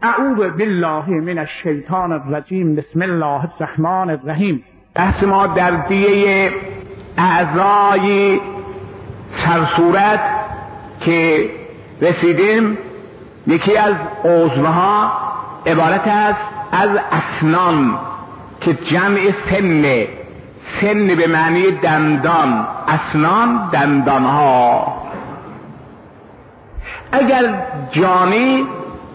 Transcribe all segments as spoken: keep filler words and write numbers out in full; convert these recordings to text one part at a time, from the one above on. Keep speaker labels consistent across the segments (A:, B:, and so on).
A: اعوذ بالله من الشیطان الرجیم. بسم الله الرحمن الرحیم.
B: بحث ما در دیه اعضای سرصورت که رسیدیم، یکی از عضوها عبارت است از اسنان که جمع سن، سن به معنی دندان، اسنان دندانها. اگر جانی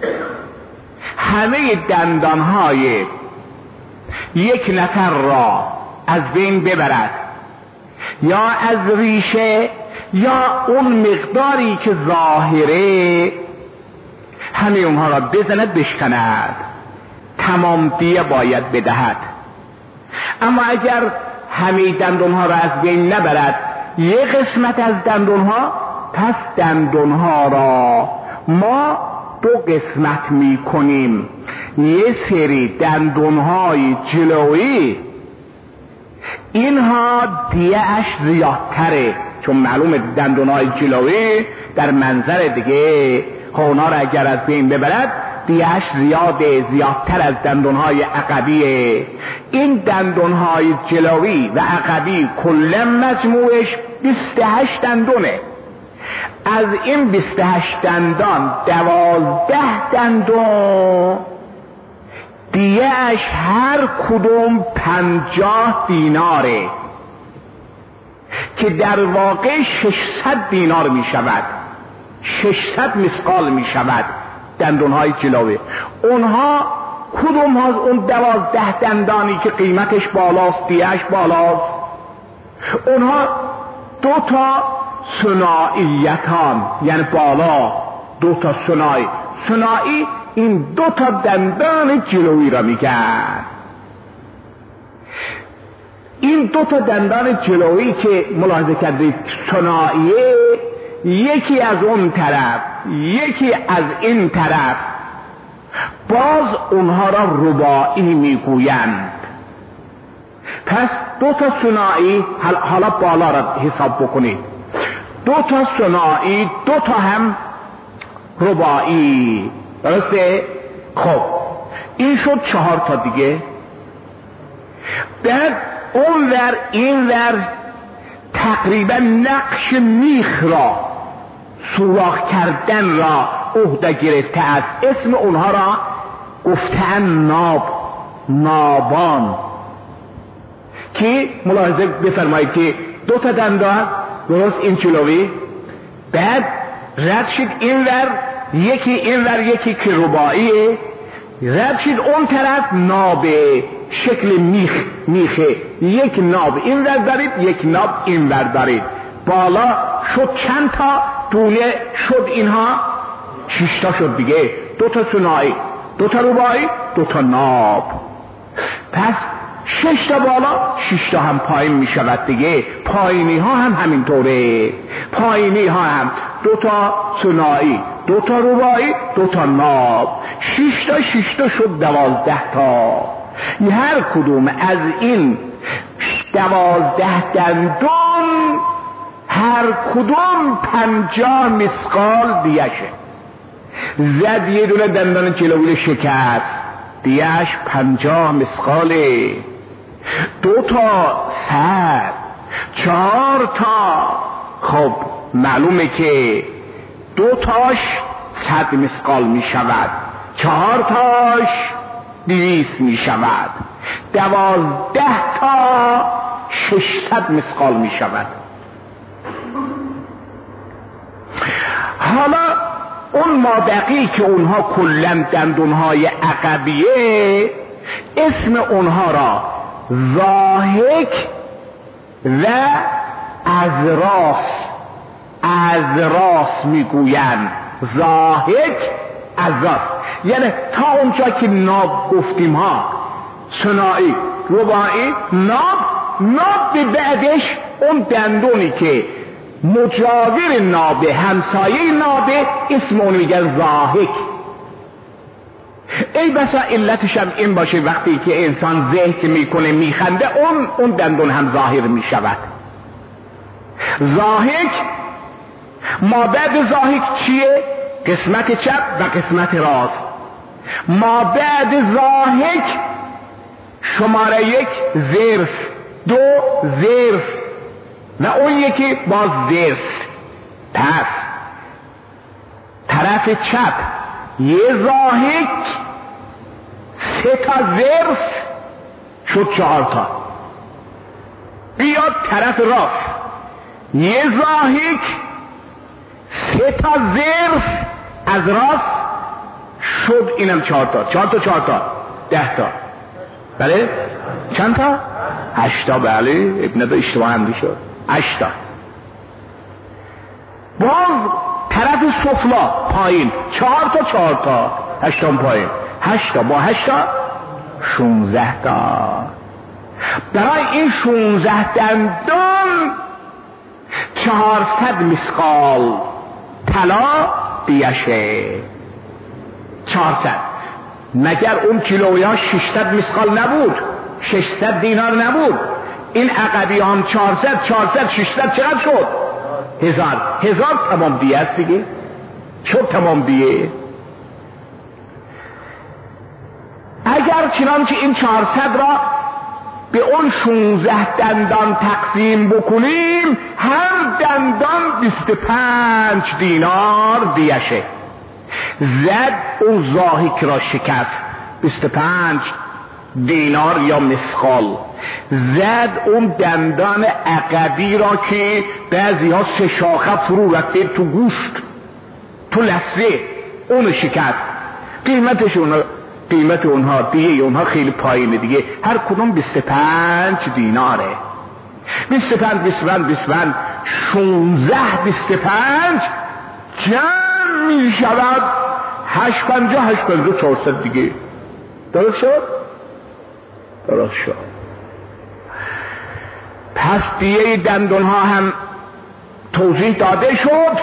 B: همه دندانهای یک نفر را از بین ببرد یا از ریشه یا اون مقداری که ظاهره همه اونها را بزند بشکند، تمام دیه باید بدهد. اما اگر همه دندانها را از بین نبرد، یک قسمت از دندانها، پس دندانها را ما دو قسمت می کنیم. یه سری دندانهای جلویی اینها دیهش زیادتره، چون معلومه دندانهای جلویی در منظر دیگه اونا را اگر از بین ببرد دیهش زیاده، زیادتر از دندانهای عقبیه. این دندانهای جلوی و عقبی کلا مجموعش بیست و هشت دندونه. از این بیست و هشت دندان دوازده دندان دیهش هر کدوم پنجاه دیناره که در واقع ششصد دینار می شود، ششصد مسقال می شود دندانهای جلوی. اونها کدوم ها؟ اون دوازده دندانی که قیمتش بالاست، دیهش بالاست، اونها دو تا ثنائیتان، یعنی بالا دو تا ثنایی. ثنایی این دو تا دندان جلویی را میگن. این دو تا دندان جلویی که ملاحظه کردید ثنائیه، یکی از اون طرف یکی از این طرف، باز اونها را رباعی میگویند. پس دو تا ثنایی، حالا بالا را حساب بکنید، دو تا ثنایی، دو تا هم رباعی، درسته؟ خب این شد چهار تا دیگه. بعد اون ور این ور تقریبا نقش میخ را، سوراخ کردن را عهده گرفته است. اسم اونها را گفتن ناب، نابان، که ملاحظه بفرمایید که دو تا دندان درست این جلوی، بعد رد شد این ور یکی، این ور یکی که رباعیه، رد شد اون طرف ناب شکل میخ، میخه، یک ناب این ور دارید، یک ناب این ور دارید. بالا شد چند تا دونه شد؟ اینها شش تا شد دیگه. دو تا ثنایی، دو تا رباعی، دو تا ناب. پس شش تا بالا، شش تا هم پایین می شود دیگه. پایینی ها هم همینطوره، پایینی ها هم دو تا ثنایی، دو تا رباعی، دو تا ناب. شش تا شش تا شد دوازده تا. هر کدوم از این دوازده دندان هر کدوم پنجاه مسقال دیشه. زد یه دونه دندان جلوی شکست، دیش پنجاه مسقاله. دو تا سر، چهار تا، خب معلومه که دو تاش صد مسقال می شود، چهار تاش دویست می شود، دوازده تا ششصد مسقال می شود. حالا اون مابقی که اونها کلن دندونهای عقبیه، اسم اونها را ضاحک و ازراس، ازراس میگویند. ضاحک، ازراس، یعنی تا اونجا که ناب گفتیم ها، ثنایی، رباعی، ناب، ناب به بعدش اون دندونی که مجاور نابه، همسایه نابه، اسم اون میگن ضاحک. ای بسا علتش هم این باشه وقتی که انسان ضحک میکنه میخنده، اون اون دندون هم ظاهر میشود. ضاحک، ما بعد ضاحک چیه؟ قسمت چپ و قسمت راست. ما بعد ضاحک شماره یک ضرس، دو ضرس و اون یکی باز ضرس. پس طرف چپ یه ضاحک، سه تا ضرس شد چهار تا. بیاد طرف راست یه ضاحک، سه تا ضرس از راست شد اینم چهار تا. چهار تا چهار تا ده تا. بله چند تا؟ هشتا. بله ابن دو اشتباه هم شد. هشتا. باز طرف سفلا پایین چهار تا چهار تا، هشتا پایین. هشتا با هشتا شونزده تا. برای این شونزده دندان چهارصد مسقال طلا دیشه. چهارصد. مگر اون کیلویا ششصد مسقال نبود؟ ششصد دینار نبود؟ این عقبی هم چهارصد چهارصد ششصد چقدر شد؟ هزار. هزار تمام دیه است دیگه. شد تمام دیه. اگر چنانچه این چهارصد را به اون شونزده دندان تقسیم بکنیم، هر دندان بیست و پنج دینار دیشه. زد اون ضاحک را شکست، بیست و پنج دینار یا مسقال. زد اون دندان عقبی را که بعضی ها سه شاخه فرو رفته تو گوشت، تو لثه، اون شکست. قیمتش اون قیمت اونها دیگه اونها خیلی پایینه دیگه. هر کدوم بیست و پنج دیناره. بیست و پنج بیست و پنج بیست و پنج شونزده بیست و پنج جمع می شود هشت پنجاه هشت پنجاه چهارصد دیگه. درست شد؟ درست شد. پس دیگه دندون ها هم توضیح داده شد.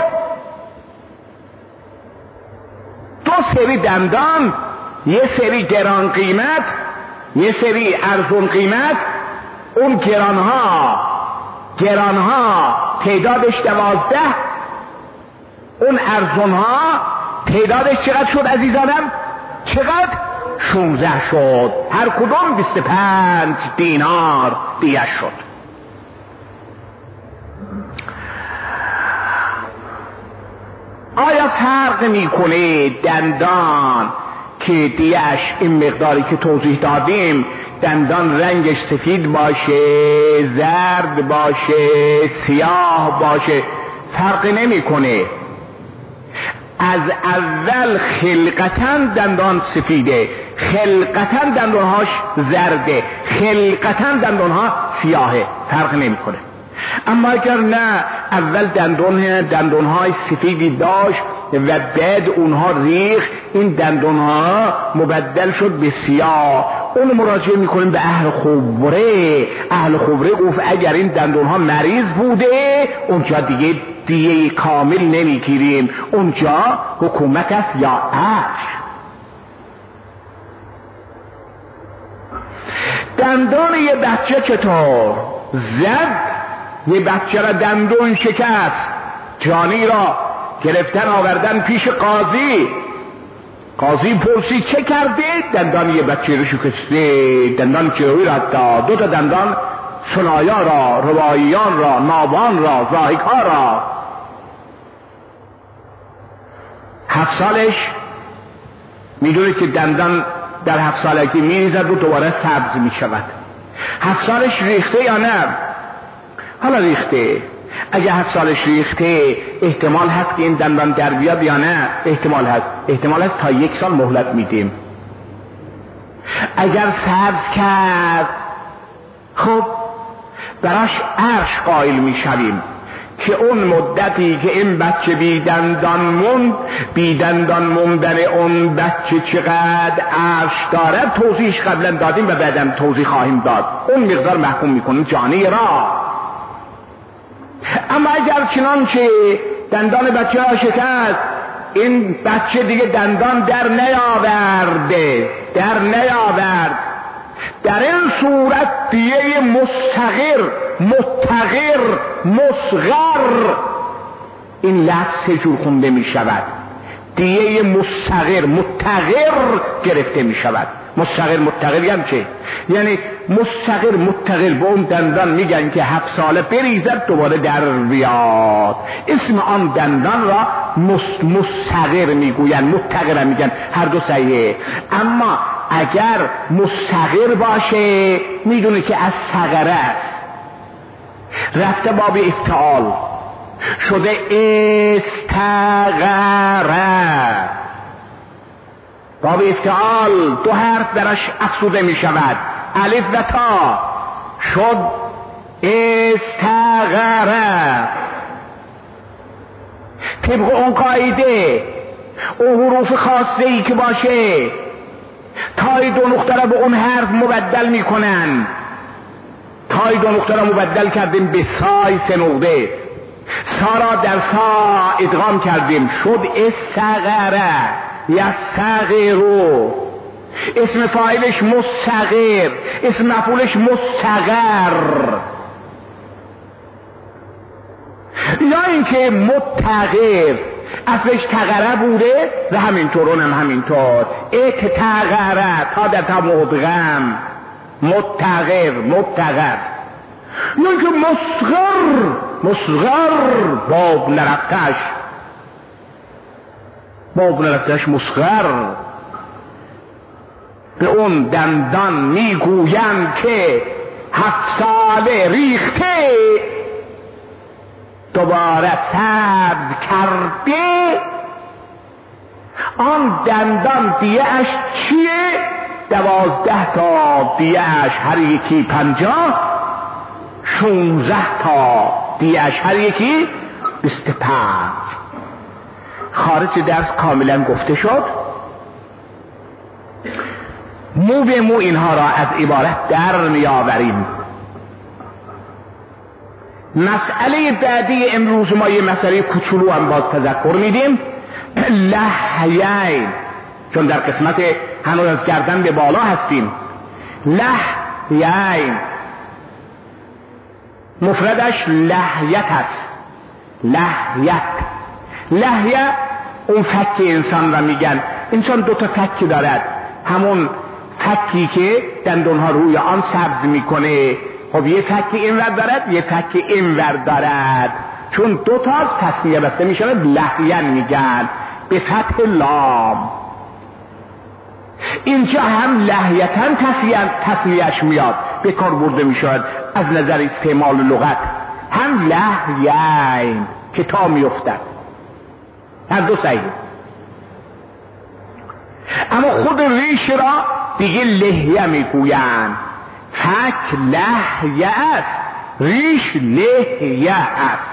B: دو سری دندان، یه سری گران قیمت، یه سری ارزون قیمت. اون گران ها گران ها تعدادش دوازده، اون ارزون ها تعدادش چقدر شد عزیزانم؟ چقدر؟ شونزده شد. هر کدوم بیست و پنج دینار دیگه شد. آیا فرق میکنه دندان که دیش این مقداری که توضیح دادیم، دندان رنگش سفید باشه، زرد باشه، سیاه باشه، فرق نمیکنه؟ از اول خلقتاً دندان سفیده، خلقتاً دندانهاش زرده، خلقتاً دندانها سیاهه، فرق نمیکنه. اما اگر نه اول دندان دندانهای سفیدی داشت و بعد اونها ریخ، این دندانها مبدل شد به سیاه، اون مراجعه میکنیم به اهل خبره. اهل خبره گفت اگر این دندانها مریض بوده اونجا دیگه دیگه کامل نمیگیریم، اونجا حکومت است یا عرش. دندان یه بچه چطور؟ زد یه بچه را دندون شکست، جانی را گرفتن آوردن پیش قاضی. قاضی پرسی چه کرده؟ دندان یه بچه رو شکسته. دندان چهوی را داد، دو تا دندان سنایا را، رواییان را، نابان را، ضاحک ها را. هفت سالش میدونه که دندان در هفت سالگی میریزد و دوباره سبز میشود. هفت سالش ریخته یا نه؟ حالا ریخته. اگه هفت سالش ریخته احتمال هست که این دندان در بیاد یا نه؟ احتمال هست. احتمال هست تا یک سال مهلت میدیم. اگر سبز کرد خب براش عرش قائل میشویم که اون مدتی که این بچه بی دندان موند، بی دندان موندن اون بچه چقدر عرش دارد توضیحش قبلا دادیم و بعدم توضیح خواهیم داد. اون مقدار محکوم میکنیم جانی را. اما اگر چنانچه دندان بچه ها شکست، این بچه دیگه دندان در نیاورده در نیاورد در این صورت دیگه مستغر متغیر مصغر این لفظ سه جور خونده می شود. دیه مستقر متغیر گرفته می شود. مستقر متغیر یعنی چه؟ یعنی مستقر متغیر به اون دندان میگن که هفت ساله بریزد دوباره در بیاد. اسم آن دندان را مستقر میگوین، متغیر میگن، هر دو صحیحه. اما اگر مستقر باشه میدونه که از صغره است، رفته باب افتعال شده استغره، باب افتعال دو حرف درش افزوده می شود، الف و تا، شد استغره. طبق اون قاعده اون حروف خاصه ای که باشه تای دو نقطه را به اون حرف مبدل می کنن. تای دو نقطه را مبدل کردیم به سای سه نقطه، سا را در سا ادغام کردیم، شد استغره یا صغیرو. اسم فاعلش مستقر، اسم مفعولش مستقر. یا اینکه متغیر اصلش تغره بوده و همینطور اونم همینطور، ات تغره تا در تا مدغم، متغیر متغیر. یا اینکه مصغر مصغر باب نرفتش، باب نرفتش مصغر. به اون دندان میگویند که هفت ساله ریخته دوباره سبز کرده. آن دندان دیه اش چیه؟ دوازده تا دیه اش، هر یکی پنجاه، شونزده تا دیه اش، هر یکی بیست پنج. خارج درس کاملا گفته شد. مو به مو اینها را از عبارت در میآوریم. مسئله بعدی امروز ما یه مسئله کوچولو هم باز تذکر میدیم، لحیین، چون در قسمت هنوز از گردن به بالا هستیم. لحیین مفردش لحیت است. لحیت، لحیه اون فک انسان را میگن. انسان دو تا فک دارد، همون فکی که دندونها روی آن سبز میکنه. خب یه فک اینور دارد، یه فک اینور دارد، چون دو تاست تسمیه بسته میشود لحیین میگن به فتح لام. اینجا هم لحیتن تسمیهش میاد، به کار برده میشود از نظر استعمال لغت، هم لحیین که تا میافتد، هر دو صحیح. اما خود ریش را دیگه لحیه میگویند. فک لحیه است، ریش لحیه است.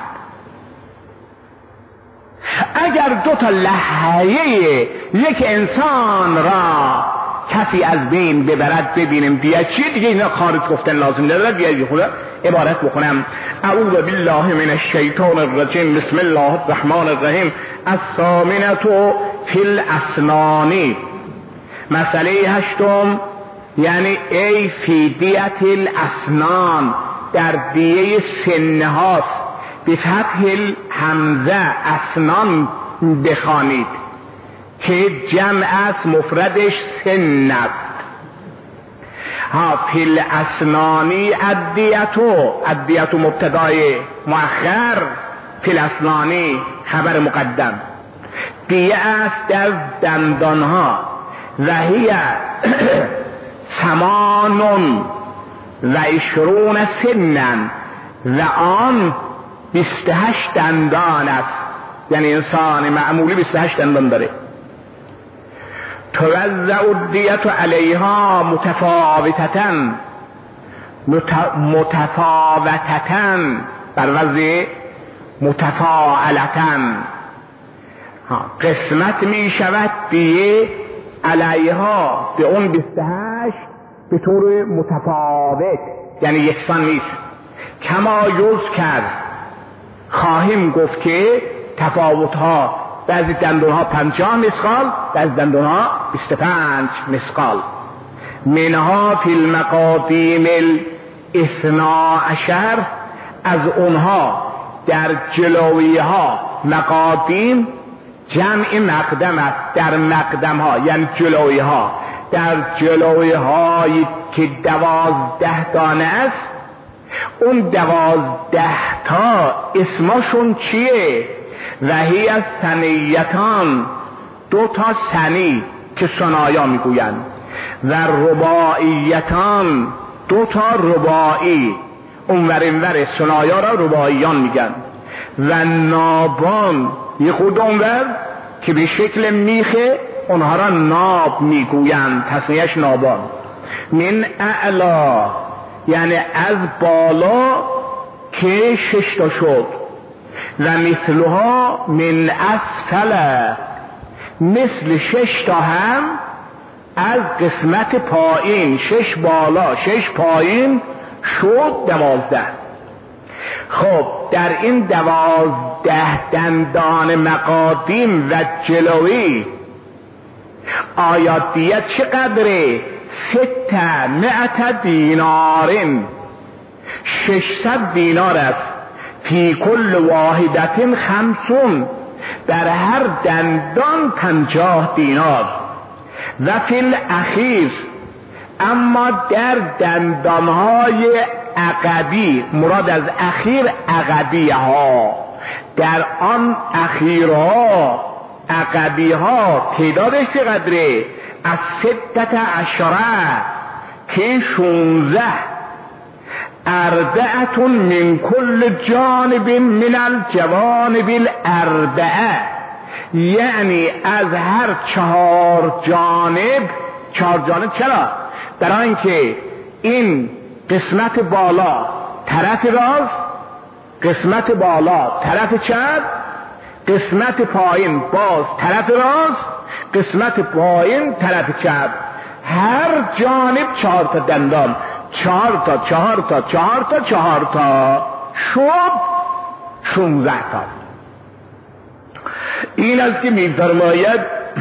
B: اگر دو تا لحیه یک انسان را کسی از بین ببرد ببینیم دیگه چیه، دیگه اینا خارج گفتن لازم نداره. دیگه خدا عبارت بخونم: اعوذ بالله من الشیطان الرجیم، بسم الله الرحمن الرحیم. الثامنة فی الاسنان. مسئله هشتم یعنی ای فی دیت الاسنان، در دیه سنه هاست. به فتح الحمزه اسنان بخوانید که جمع است، مفردش سن است. ها فی الاسنانی ادیتو، ادیتو مبتدای مؤخر، فی الاسنانی خبر مقدم. دیه است در دندان ها. و هی ثمانون و عشرون سنن، و آن بیست و هشت دندان است. یعنی انسان معمولی بیست و هشت دندان داره. توزع الدیت علیها متفاوتتن، متفاوتتن بر وزن متفاعلتن. قسمت می شود دیه علیها به اون بیست و هشت به طور متفاوت، یعنی یکسان نیست. کما یوز کرد، خواهیم گفت که تفاوت ها، بعضی دندون ها پنجاه مسقال، بعضی دندون ها بیست و پنج مسقال. منها فی المقادیم الاثنا عشر، از اونها در جلوی ها مقادیم جمع مقدم است. در مقدم ها یعنی جلوی ها، در جلوی هایی که دوازده دانه است، اون دوازده تا اسمشون چیه؟ وحی از ثنیتان، دو تا ثنی که ثنایا میگویند، و رباعیتان، دو تا رباعی، اونور اینور ثنایا را رباعیان میگن، و نابان یه خود اونور که به شکل میخه اونها را ناب میگویند، تصنیهش نابان. من اعلا یعنی از بالا که شش تا شد، و مثلها من اسفل، مثل شش تا هم از قسمت پایین، شش بالا شش پایین شد دوازده. خب در این دوازده دندان مقادیم و جلوی آیات دیت چقدره؟ ست مئت دینارین، ششصد دینار است. فی کل واحدت خمسون، در هر دندان پنجاه دینار. و فی الاخیر، اما در دندانهای عقبی، مراد از اخیر عقبی ها، در آن اخیرها عقبی ها تعدادش چقدره؟ از ستت عشره که شونزه، اربعتون من کل جانب من الجوانب الاربعه، یعنی از هر چهار جانب. چهار جانب چرا؟ برای اینکه این قسمت بالا طرف راست، قسمت بالا طرف چپ، قسمت پایین باز طرف راست، قسمت پایین طرف چپ، هر جانب چهار تا دندان، چهار تا چهار تا چهار تا چهار تا شد شونزده تا. این است که می‌فرماید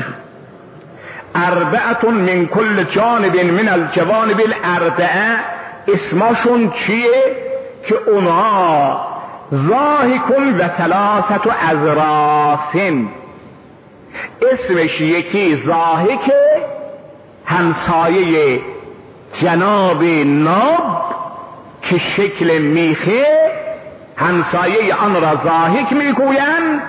B: اربعتون من کل جانب من الجوانب الاربعه، اسمشون چیه؟ که اونها ضاحکون و ثلاثت و ازراسن، اسمش یکی ضاحکه، همسایه جناب ناب که شکل میخه، همسایه آن را ضاحک میگویند.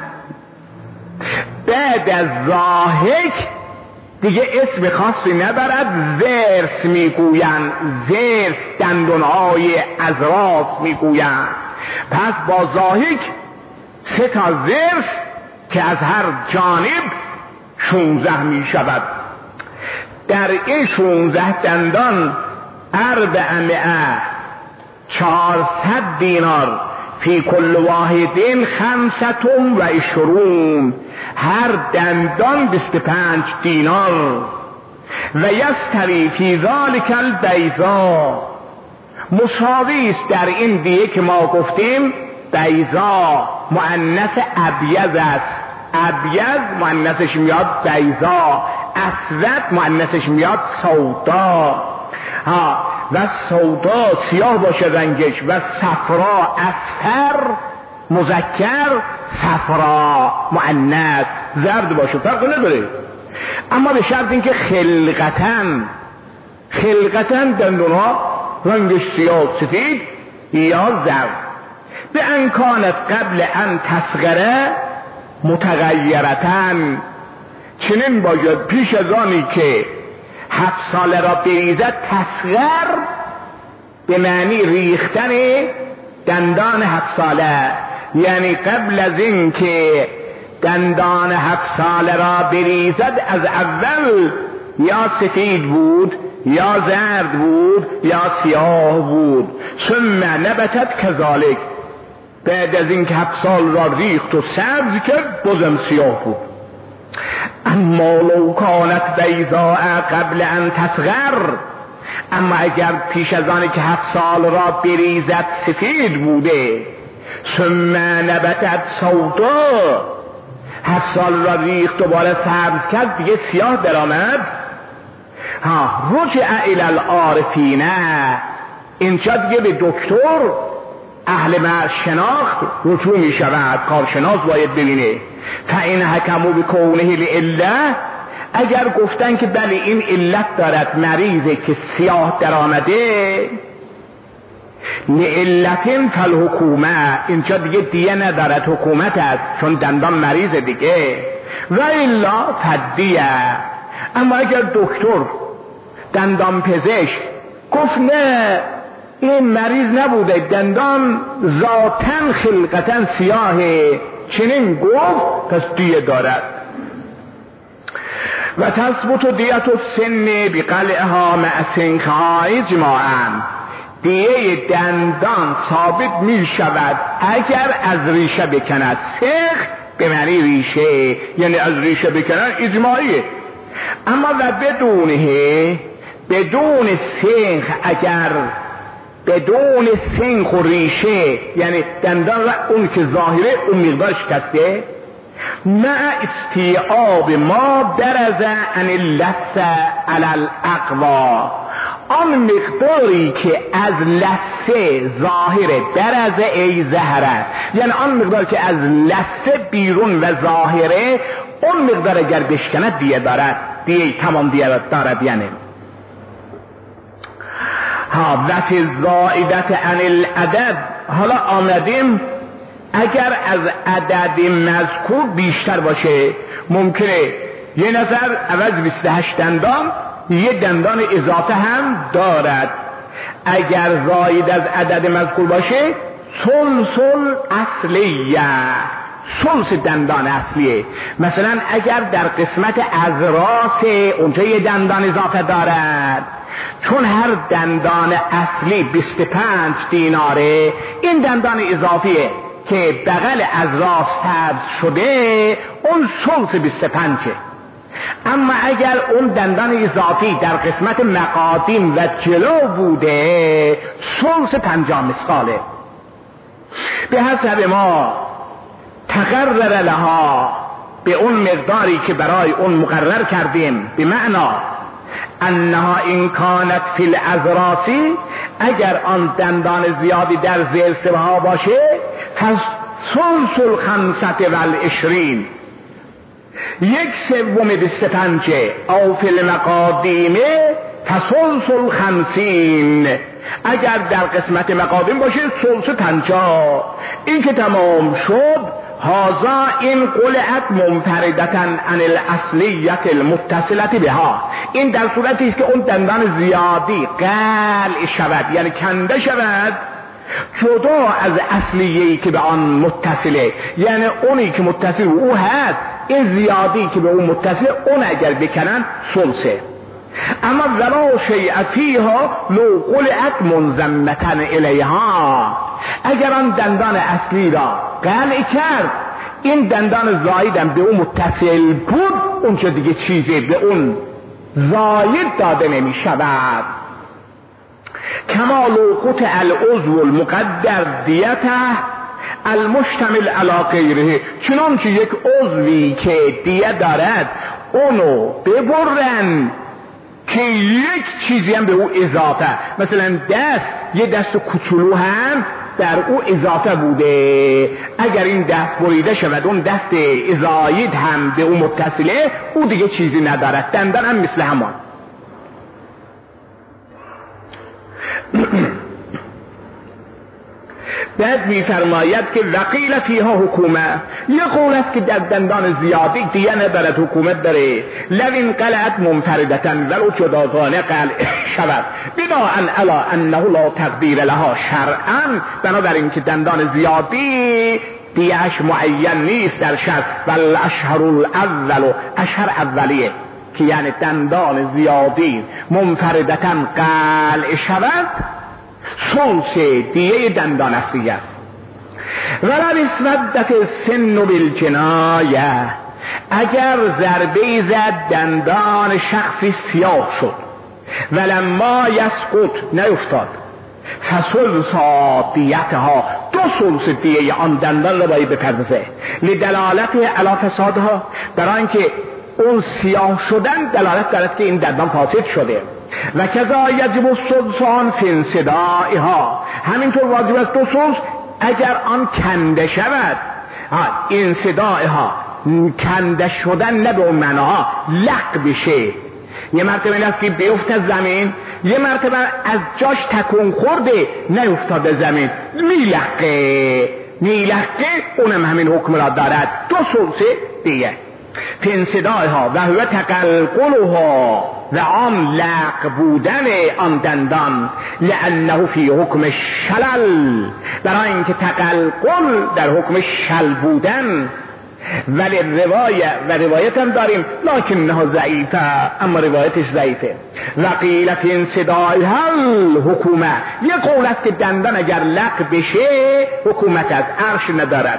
B: بعد از ضاحک دیگه اسم خاصی نبرد، زرس میگویند، زرس دندونهای ازراس میگویند. پس با ضاحک سه تا زرس که از هر جانب شونزده می شود. در این شونزده دندان اربعمائه، چهارصد دینار، فی کل واحدین خمستون و عشرون، هر دندان بیست و پنج دینار. و یستوی فی ذالک البیضا، مساوی است در این دیگه که ما گفتیم. بیضا مؤنث ابیض است، ابیض مؤنثش میاد بیضا، اسود مؤنثش میاد سودا. ها و سودا سیاه باشه رنگش، و صفرا اصفر مذکر، صفرا مؤنث زرد باشه، فرق نداره. اما به شرط اینکه خلقتن خلقتن دندونها رنگش سیاه سفید یا زرد. به انکانت قبل ان تصغره متغیرتن، چنین باید پیش از آنی که هفت ساله را بریزد، تصغر به معنی ریختن دندان هفت ساله، یعنی قبل از این که دندان هفت ساله را بریزد از اول یا سفید بود یا زرد بود یا سیاه بود. ثم نبتت کذالک، بعد از این که هفت سال را ریخت و سبز کرد بازم سیاه بود. اما لو کانت بیضاء قبل ان تصغر، اما اگر پیش از آنی که هفت سال را بریزد سفید بوده، ثم نبتت سودا، هفت سال را ریخت دوباره سبز کرد دیگه سیاه درآمد، ها رجع الی العارفین، اینجا دیگه به دکتر اهل شناخت رجوع می شود، کارشناس باید ببینه. فإن حکموا بکونه لعله، اگر گفتن که بله این علت دارد، مریضه که سیاه در آمده، لعلتن فالحکومه، اینجا دیگه دیه ندارد، حکومت است، چون دندان مریضه دیگه. و الا فدیه، اما اگر دکتر دندان پزشک گفت نه این مریض نبوده، دندان ذاتن خلقتن سیاهه، چنین گفت، پس دیه دارد. و تثبت دیت السن بقلعها مع سنخها اجماعا، دیه دندان ثابت می شود اگر از ریشه بکند. سنخ به معنی ریشه، یعنی از ریشه بکنن اجماعیه. اما و بدونه، بدون سنخ، اگر بدون سنخ و ریشه، یعنی دندان را اون که ظاهره اون مقدار شکسته، مع استیعاب ما درز عن اللث علی الاقوا، آن مقداری که از لثه ظاهره، درز ای زهره، یعنی آن مقدار که از لثه بیرون و ظاهره، اون مقدار اگر بشکند دیه دارد، دیه تمام دیه دارد. یعنی ها و فی الزائدت عن العدد، حالا آمدیم اگر از عدد مذکور بیشتر باشه، ممکنه یه نفر عوض بیست و هشت دندان یه دندان اضافه هم دارد. اگر زاید از عدد مذکور باشه، ثلث اصلیه، ثلث دندان اصلیه. مثلا اگر در قسمت اذراس اونجا یه دندان اضافه دارد، چون هر دندان اصلی بیست و پنج دیناره، این دندان اضافیه که بغل از راست سبز شده اون ثلث بیست و پنجه. اما اگر اون دندان اضافی در قسمت مقادیم و جلو بوده، ثلث پنجاه مسقاله. به حسب ما تقرر لها، به اون مقداری که برای اون مقرر کردیم، به معنا انها این کانت فی الاذراسی، اگر آن دندان زیادی در زیر سبها باشه، پس ثلث الخمسة والعشرین، یک سوم بیست و پنجه، او فی المقادیم فثلث الخمسین، اگر در قسمت مقادیم باشه ثلث پنجاه. این که تمام شد، هازا این قلعت منفردتن عن الاصلیت المتصلت بها، این در صورتی است که اون دندان زیادی قلع شود، یعنی کنده شود، جدا از اصلیه‌ای که به آن متصله، یعنی اونی که متصل او هست، این زیادی که به اون متصله، اون اگر بکنن ثلثه. اما ولا شیء فیها لو قلعت منضمة الیها، اگر آن دندان اصلی را قلع کرد، این دندان زایدم به اون متصل بود، اون چه دیگه چیزی به اون زاید داده نمی شود. کما لو قطع العضو المقدر دیته المشتمل علی غیره، چنانچه یک عضوی که دیه دارد اونو ببرن که یک چیزی هم به او اضافه، مثلا دست، یه دست کوچولو هم در او اضافه بوده، اگر این دست بریده شود، اون دست زاید هم به او متصله، او دیگه چیزی ندارد، دندان هم مثل همان. بعد میفرماید که وقیل فیها حکومه، یه قول است که در دندان زیادی دیگه ندارد، حکومت داره. لو قلعت منفردتن، ولو جداگانه قلع شود، بناء علی انه لا تقدیر لها شرعا، بنابراین که دندان زیادی دیهش معین نیست در شرع، بل اشهر الاول، اشهر اولیه که یعنی دندان زیادی منفردتن قلع شود، ثلث دیه دندان اصلی است. ولو اسودت سن بالجنایه، اگر ضربه زد دندان شخصی سیاه شد، ولما یسقط، نیفتاد، فثلث دیتها، دو ثلث دیه آن دندان را باید بپردازه، لدلالت علی فسادها، برای اینکه اون سیاه شدن دلالت دارد که این دندان فاسد شده. و کذا یجب الثلثان فی انصداعها، همینطور واجب است دو ثلث اگر آن کنده شود، انصداعها کنده شدن نه به اون معناها لق بشه، یه مرتبه این است که بیفت از زمین، یه مرتبه از جاش تکون خورده نیفتاده زمین، میلقه میلقه اونم همین حکم را دارد. دو سلسه دیگه فانصداعها و هو تقلقلها و آن لق بودن آن دندان، لانه فی حکم شلل، برای اینکه تقلقل در حکم شل بودن، ولی روایت و روایت هم داریم لکنها ضعیفه، اما روایتش ضعیفه. و قیل فی انصداعها الحکومه، یه قول است که دندان اگر لق بشه حکومت از عرش ندارد.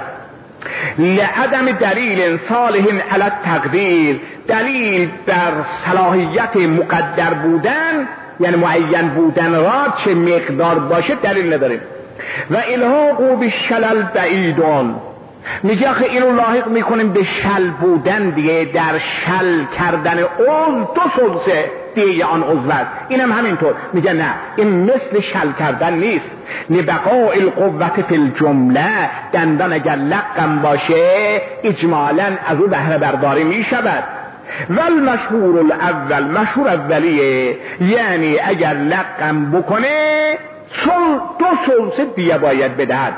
B: لعدم دلیل صالح علی التقدیر، دلیل بر صلاحیت مقدر بودن یعنی معین بودن را چه مقدار باشه دلیل نداریم. و الحاق بالشلل بعیدون، میگه آخه اینو لاحق میکنیم به شل بودن دیگه، در شل کردن اون دو سلسه دیگه آن عضوت، اینم همینطور. میگه نه این مثل شل کردن نیست، لبقاء القوت فی الجمله، دندان اگر لقم باشه اجمالا از او بهره برداری میشود. والمشهور الاول، مشهور اولیه، یعنی اگر لقم بکنه دو سلسه دیگه باید بدهد.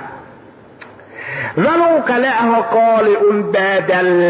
B: ولو قلعها قال اون بعد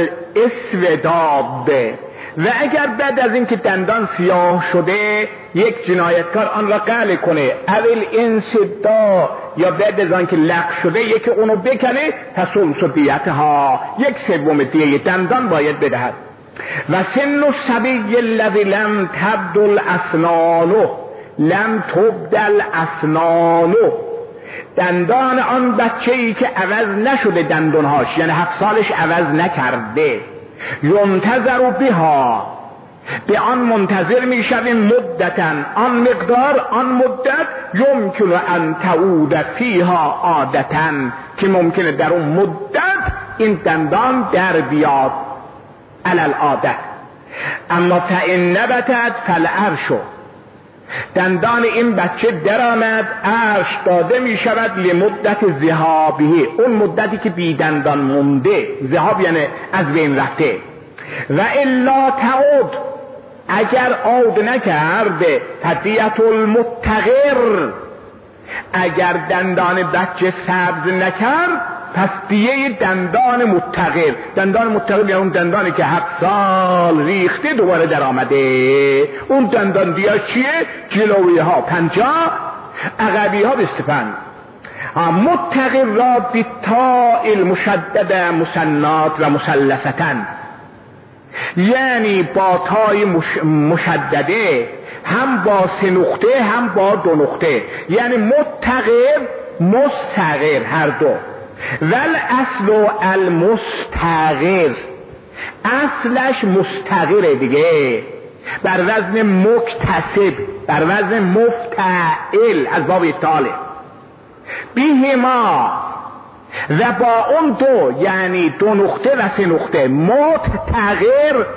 B: الاسوداد، و اگر بعد از اینکه دندان سیاه شده یک جنایتکار آن را قلع کنه، اول انسدا، یا بعد از آنکه لق شده یکی اونو بکنه، پس دیتها یک سوم دیه دندان باید بدهد. و سن الصبی الذی لم تبدل اسنانه، لم تبدل اسنانه، دندان آن بچه‌ای که عوض نشده دندانهاش، یعنی هفت سالش عوض نکرده، ینتظر بها، به آن منتظر میشویم مدتن، آن مقدار آن مدت، یمکن ان تعود فیها عادتن، که ممکنه در اون مدت این دندان در بیاد علل عادت. اما فإن نبتت فالعرش، دندان این بچه در آمد عرش داده می شود لمدت ذهابه، اون مدتی که بی دندان مونده، ذهاب یعنی از بین رفته. و الا تعود، اگر عود نکرده، فدیت المتغر، اگر دندان بچه سبز نکرد پس دیه دندان متغر، دندان متغر یعنی اون دندانی که هفت سال ریخته دوباره در آمده، اون دندان دیه چیه؟ جلوی ها پنجاه، عقبی ها بیست و پنج. متغر را بیتا المشدد مسنات و مسلستن، یعنی با تای مش... مشدده، هم با سه نقطه هم با دو نقطه، یعنی متغر مستغر هر دو. ول اصل المستغر، اصلش مستغره دیگه، بر وزن مکتسب، بر وزن مفتعل از باب افتعاله. بیهما، و با اون دو یعنی دو نقطه و سه نقطه، متغر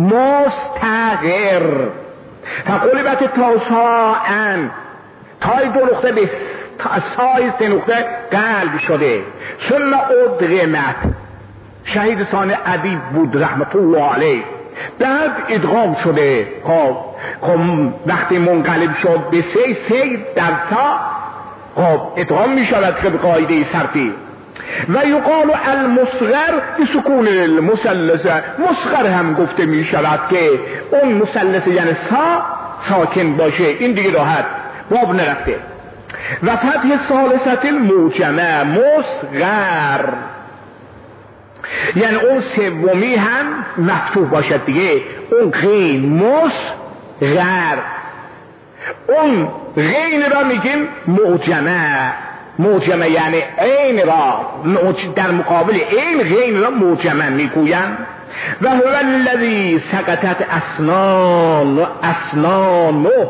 B: مستغر. فقلبت تاساعن، تای دو نقطه به سای سه نقطه قلب شده. ثم ادغمت، شهید ثانی ادیب بود رحمت الله علیه، بعد ادغام شده. خب خب وقتی منقلب شد به سه سه در سا، خب ادغام می شود که به قاعده صرفی. و یقال المصغر بسکون المثلثه، مصغر هم گفته می شود که اون مثلثه یعنی سا ساکن باشه، این دیگه راحت باب نرفته. و فتح ثالثه الموجمه، مصغر یعنی اون سومی هم مفتوح باشد دیگه، اون غین مصغر، اون غین را میگیم موجمه. موجمه یعنی عین را در مقابل این غین را موجمه میگویند. و هو الذی سقطت اسنان اسنانه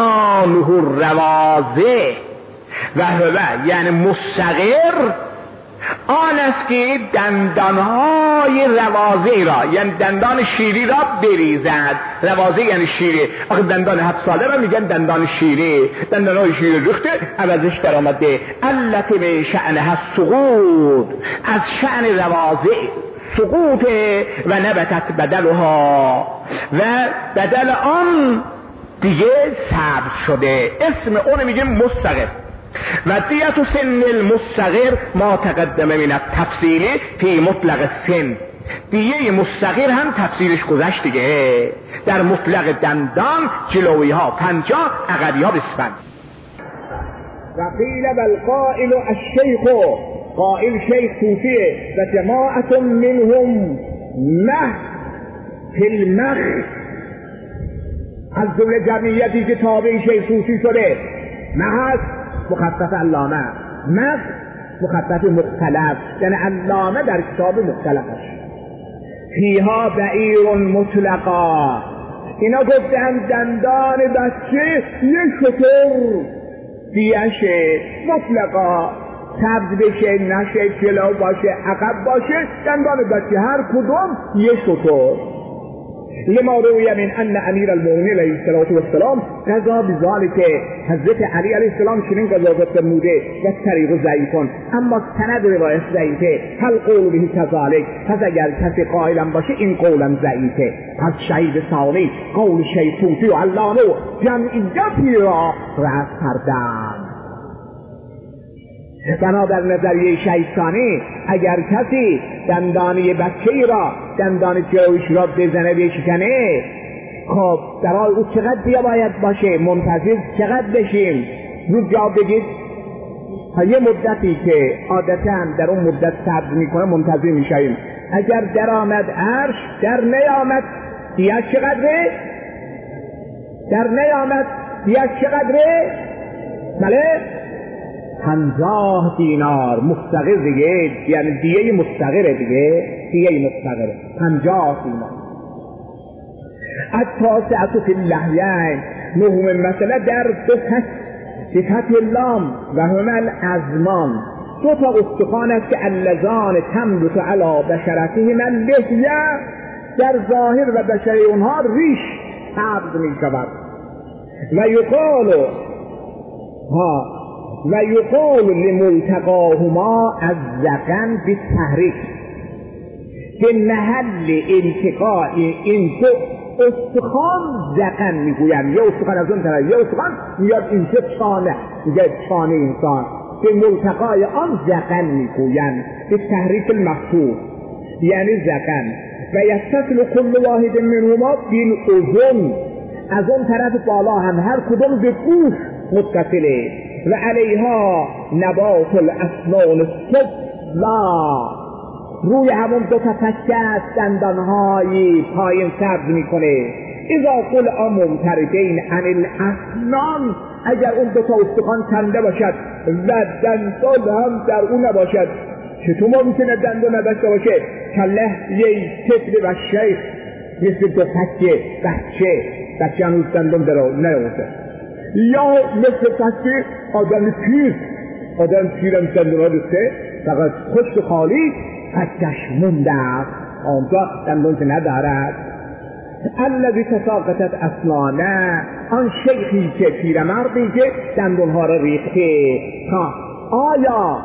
B: اسنانه الروازه، و هو یعنی مصغر آن است که دندانهای رواضع را، یعنی دندان شیری را بریزد. رواضع یعنی شیری. آخه دندان هفت ساله را میگن دندان شیری. دندانهای شیری ریخته، عوضش در آمده التي به شأنها سقوط، از شأن رواضع سقوط و نبتت بدلها، و بدل آن دیگه سبز شده. اسم اون میگه مستغر. و دیت سن المستغر ما تقدم من التفصیل فی مطلق سن. دیه مستغر هم تفصیلش گذشت دیگه. در مطلق دندان جلوی ها پنجاه، عقبی ها بسپن.
A: و قیل بالقائل الشیخ، قائل شیخ صوفیه و جماعت منهم مه فی المخ، از جمله جمعیتی که تابع شیخ صوفی شده. مه مخفف علامه، مخ مخفف مختلف، یعنی علامه در کتاب مختلفش. فیها بعیر مطلقا، اینا گفتن دندان بچه یه شتر دیشه مطلقا، سبز بشه نشه، جلو باشه عقب باشه، دندان بچه هر کدوم یه شتر. لما روی من ان امیر المؤمنین علیه السلام قضا بذالک، حضرت علی علیه السلام چنین قضا فرموده و طریق ضعیفون، اما سند روایت ضعیفه. هل قول به کذالک، پس اگر کسی قائلا باشه این قولم ضعیفه. پس شهید ثانی قول شیخ صوفی و علامه جمعیتی را رد کردند. بنابر نظریه شیطانی اگر کسی دندانی بچه‌ای را، دندان جلویش را بزنه بشکنه، خب درای او چقدر بیا باید باشه؟ منتظر چقدر بشیم؟ زود جواب بگید. یه مدتی که عادتا در اون مدت صبر میکنه منتظر میشیم. اگر در آمد عرش، در نیامد دیگه چقدره؟ در نیامد دیگه چقدره؟ بله؟ پنجاه دینار مستقر دیگه، یعنی دیگه مستقره دیگه، دیگه مستقره پنجاه دینار. التاسعة فی اللحیین، نهم مسئله در دو صفت اللام و هم الازمان، دو تا استخوان است که اللذان تملت علی بشرتهم اللحیه، در ظاهر و بشری اونها ریش سبز می شود. و یقال ها و یقال لملتقاهما از ذقن بالتحریک، به محل التقاء این دو استخوان ذقن میگویم. یه استخوان از اون طرف، یه استخوان میاد اینجا چانه، میگه چانه انسان، به ملتقای آن ذقن میگویم، به تحریک المفتوح یعنی ذقن. و یتصل کل واحد منهما بالاذن، از اون طرف بالا هم هر کدوم به گوش متصله. و علیها نبات الاسنان السفلی، روی همون دو تا تکه است دندانهایی پایین سبز میکنه. اذا قل ممترکین عن الاسنان، اگر اون دو تا استخوان کنده باشد و دندان هم در اون نباشد، چطور ممکنه دندان نداشته باشه؟ کله یه طفل و شیخ، مثل دو تکه بچه، بچه هنوز دندان در نیامده، یا مثل بچه آدم پیر، آدم پیر هم دندان ها دسته فقط خشک خالی تکش مونده است، آنجا دندان که ندارد. الذی تساقطت اسنانه، آن شیخی که پیرمردی که دندانها را ریخته. ها آیا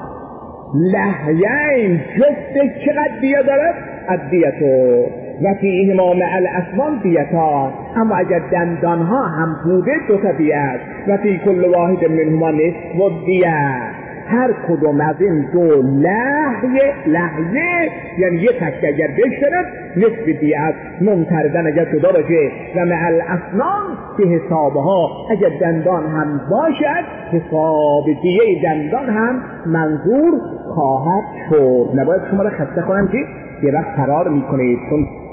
A: لحیین جفت چقدر دیه دارد؟ الدیتو و فیهما مع الاسنان دیتان، اما اگر دندانها هم بوده دو تا دیه است. و فی کل واحد منهما نصف الدیه، هر کدوم از این دو لحیه، لحیه یعنی یه تکه اگر بشترد نصف دیه است، ممتردن اگر جدا باشه. و مع الاسنان که حسابها، اگر دندان هم باشد حساب دیه دندان هم منظور خواهد شد. نباید شما را خسته کنم که یه وقت فرار میکنید، چون